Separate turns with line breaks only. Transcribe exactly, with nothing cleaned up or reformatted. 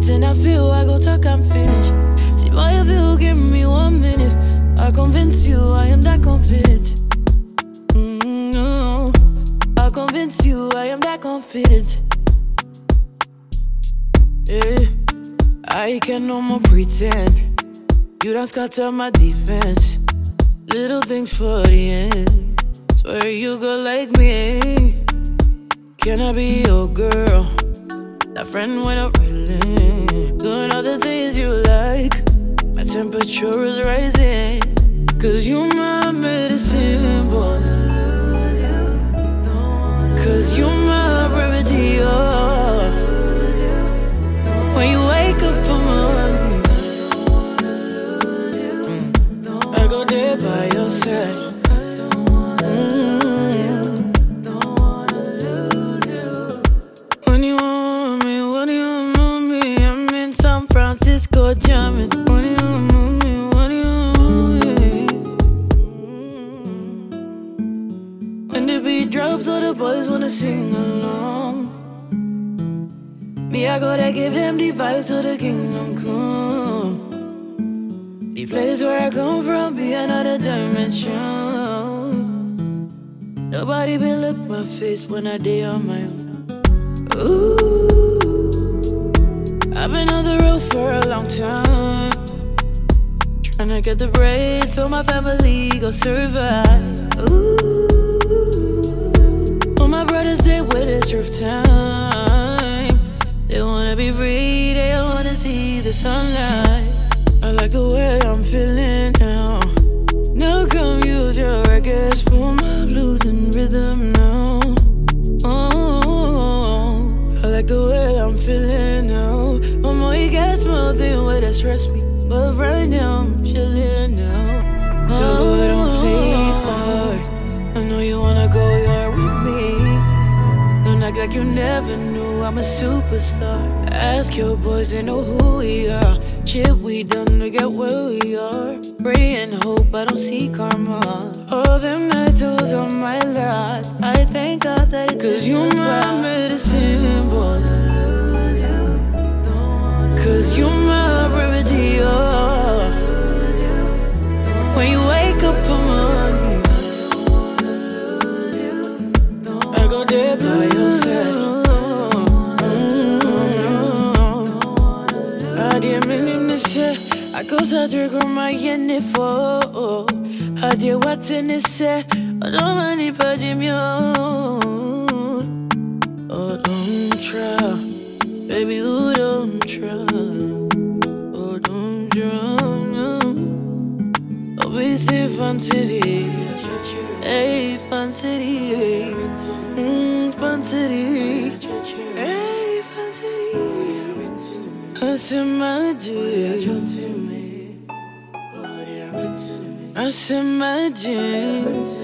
Anything I feel, I go talk and finish. See why you feel, give me one minute. I convince you, I am that confident. Mm-hmm. I convince you, I am that confident. Yeah. I can no more pretend. You done scatter my defense. Little things for the end. Swear you go like me. Can I be your girl? That friend when I'm really doing all the things you like. My temperature is rising. Cause you my medicine, boy. Cause you my remedy, oh. When you wake up for morning, mm, I go there by your side. Francisco jamming. When you move me, when you move me. When the beat drops, all the boys wanna sing along. Me, I gotta give them the vibe till the kingdom come. The place where I come from be another dimension. Nobody been look my face when I day on my own. Ooh. I've been on the road for a long time, tryna get the bread so my family go survive. Ooh, all my brothers, they with it's rough time. They wanna be free, they wanna see the sunlight. I like the way I'm feeling now. Now come use your records for my blues and rhythm now. Oh, I like the way I'm feeling now. Mama, you get small thing where that stress me, but right now I'm chilling now. So oh, don't play hard. I know you wanna go yard with me. Don't act like you never knew I'm a superstar. Ask your boys, they know who we are. Shit we done to get where we are. Pray and hope I don't see karma. All them nights it was on my last. I thank God that it's cause you my medicine, boy. Cause you my remedy, oh. When you wake up for morning, I go there by your side. I didn't mean to say I go to drink on my uniform. I did what's in this set. I don't mind if I do me. Oh, don't try. Baby, who don't try? Oh, don't drown. Oh, we say fun city. Hey, fun city. Mm, fun city. Hey, fun city. I said my dream. I said my dream.